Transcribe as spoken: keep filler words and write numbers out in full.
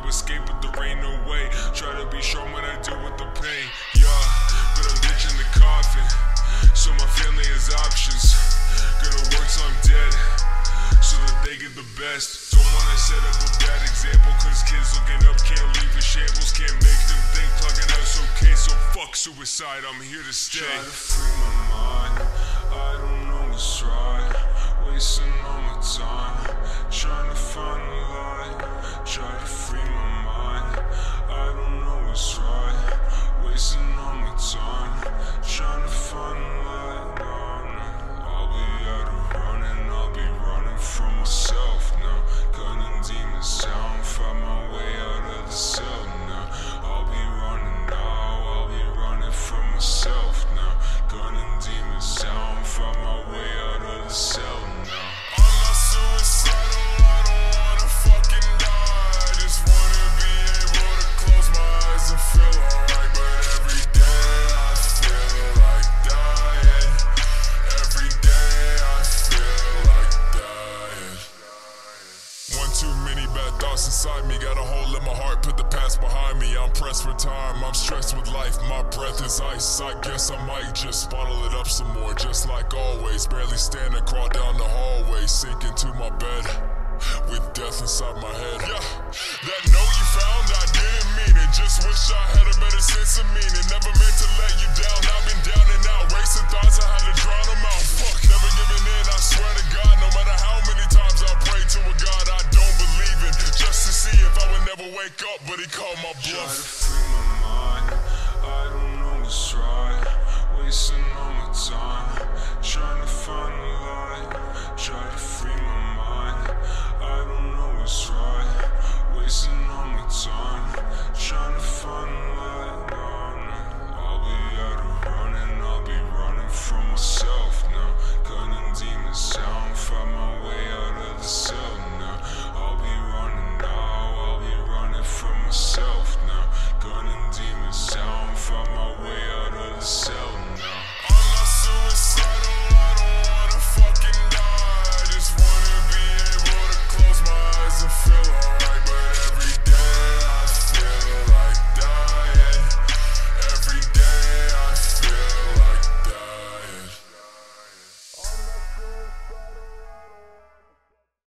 escape, but there ain't no way. Try to be strong when I deal with the pain, yeah, but I'm ditching the coffin, so my family has options. Gonna work till I'm dead, so that they get the best. Don't wanna set up a bad example, cause kids looking up can't leave a shambles. Can't make them think plugging out's okay, so fuck suicide, I'm here to stay. Try to free my mind, I don't know what's right. Wasting all my time, trying to find a light. Try to free my mind, I don't know what's right. Wasting all my time, trying to find a light. No, no, I'll be out of running, I'll be running from myself now. Gunning demons down, find my way out of the cell now. I'll be running now, I'll be running from myself now. Gunning demons down, find my way out of the cell now. I'm not suicidal, I don't wanna fucking die. I just wanna be able to close my eyes and feel alright. But every day I feel like dying. Every day I feel like dying. One too many bad thoughts inside me, got a hole in my heart, put the past behind me. I'm pressed for time, I'm stressed with life, my breath is ice. I guess I might just bottle it up some more, just like always. Barely standing, crawl down the hallway, sink into my bed with death inside my head. Yeah, that note you found, I didn't mean it. Just wish I had a better sense of meaning. Never meant to let you down, I've been down and out. Racing thoughts, I had to drown them out. Fuck, never giving in, I swear to God. No matter how many times I pray to a God I don't believe in, just to see if I would never wake up, but he called my bluff. Try to free my mind, I don't know what's right. Wasting all my time, trying to find a light. Try to